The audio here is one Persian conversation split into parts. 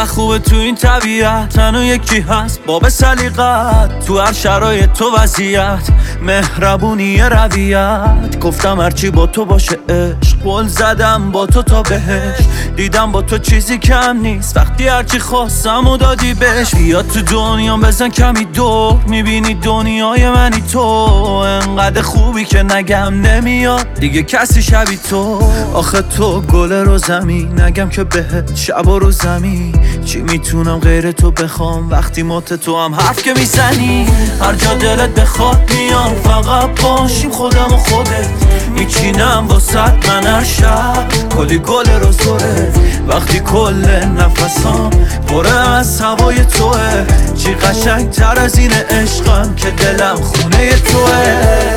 چقدر خوبه تو این طبیعت، تنها یکی هست باب سلیقت، تو هر شرایط تو وضعیت، مهربونی رویت. گفتم هرچی با تو باشه عشق، قول زدم با تو تا بهش، دیدم با تو چیزی کم نیست، وقتی هرچی خواستم و دادی بهش. بیا تو دنیا بزن کمی دور، میبینی دنیای منی تو، انقدر خوبی که نگم نمیاد دیگه کسی شبی تو. آخه تو گل رو زمین، نگم که بهت شب و رو زمین، چی میتونم غیر تو بخوام وقتی مات تو هم حرف که میزنی. هر جا دلت بخواد میام، فقط باشیم خودم و خودت، میچینم واسد من هر شب کلی گل رو زوره، وقتی کل نفسام پره از هوای توه. چی قشنگ تر از این عشقم که دلم خونه توه.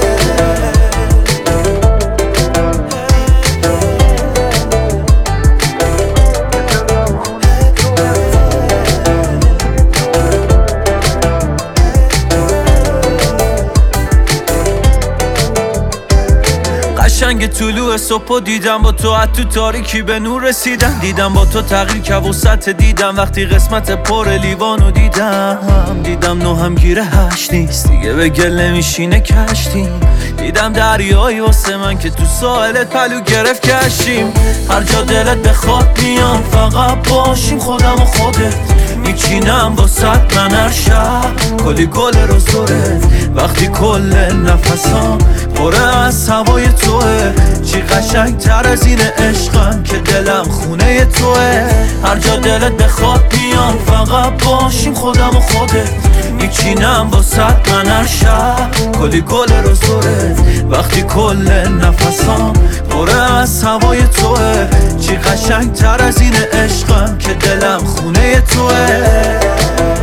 قشنگ طلوع صبح دیدم با تو، از تو تاریکی به نور رسیدم، دیدم با تو تغییر که وسط دیدم، وقتی قسمت پر لیوانو دیدم نو هم گیره هشت نیست دیگه، به گل نمیشینه کشتیم، دیدم دریایی واسه من که تو ساحلت پلو گرفت کشیم. هر جا دلت بخواد میام، فقط باشیم خودم و خودت، میچینم واسد من هر شب کلی گل رو زوره، وقتی کل نفسام پره از هوای توه. چی قشنگ تر از این عشقم که دلم خونه توه. هر جا دلت بخواد میام، فقط باشیم خودم و خودت، میچینم واسد من هر شب کلی گل رو زوره، وقتی کل نفسام پره از هوای توه. چی قشنگ تر از این عشقم که دلم خونه توه.